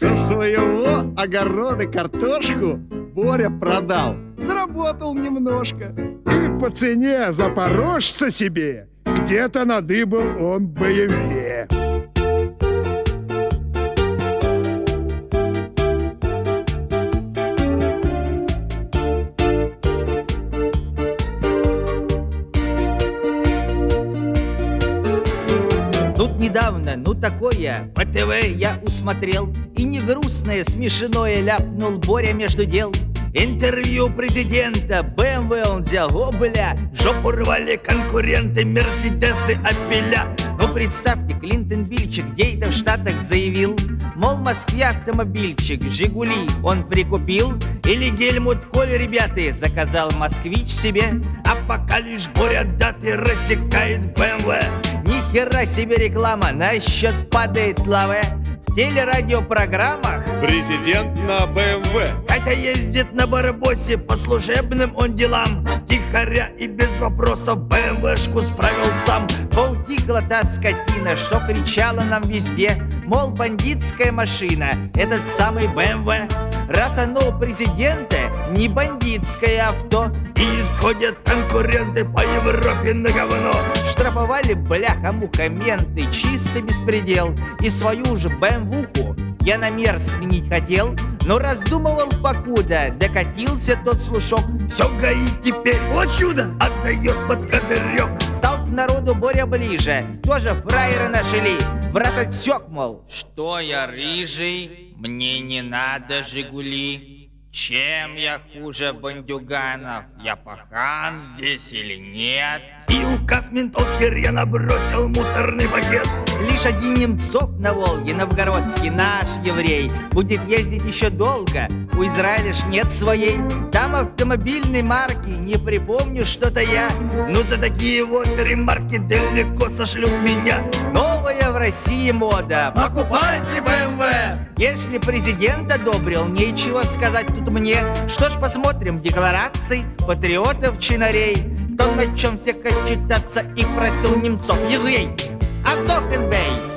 Со своего огорода картошку Боря продал, заработал немножко. И по цене запорожца себе где-то надыбал он BMW. Тут недавно, такое, по ТВ я усмотрел, и не грустное, смешное ляпнул Боря между дел. Интервью президента, БМВ он взял, о, бля, в жопу рвали конкуренты, Мерседесы отпиля. Ну, представьте, Клинтон Бильчик где-то в Штатах заявил, мол, в Москве автомобильчик «Жигули» он прикупил, или Гельмут Коль, ребята, заказал москвич себе, а пока лишь Боря даты рассекает БМВ. Ни хера себе реклама, на счет падает лава. В телерадиопрограммах президент на БМВ, хотя ездит на барбосе, по служебным он делам, тихоря и без вопросов БМВшку справил сам. Поутихла та скотина, что кричала нам везде, мол, бандитская машина, этот самый БМВ. Раз оно у президента не бандитское авто, и исходят конкуренты по Европе на говно. Штрафовали бляха-муха менты, чисто беспредел. И свою же БМВуху я на мер сменить хотел, но раздумывал покуда докатился тот слушок. Все ГАИ теперь, вот чудо, отдает под козырек. Стал к народу Боря ближе, тоже фраеры нашли. В раз отсек, мол, что я рыжий, мне не надо «Жигули». Чем я хуже бандюганов? Я пахан здесь или нет? И указ ментовский рьяно бросил мусорный пакет. Лишь один Немцов на Волге, новгородский, наш еврей, будет ездить еще долго, у Израиля ж нет своей. Там автомобильной марки, не припомню что-то я, но за такие вот ремарки далеко сошлют меня. Новая в России мода, покупайте БМВ. Если президент одобрил, нечего сказать тут мне. Что ж, посмотрим декларации патриотов чинарей. Кто на чем всех отчитаться и просил Немцов, еврей. Азовенбей!